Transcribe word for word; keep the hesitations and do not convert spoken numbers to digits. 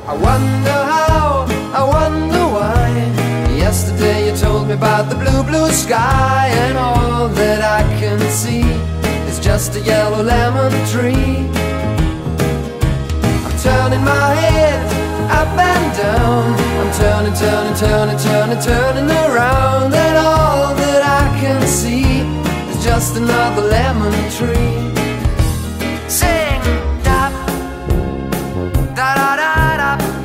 I wonder how, I wonder why. Yesterday you told me about the blue, blue sky, and all that I can see is just a yellow lemon tree. I'm turning my head up and down, I'm turning, turning, turning, turning, turning around, and all that I can see is just another lemon tree. Sing da da da da da.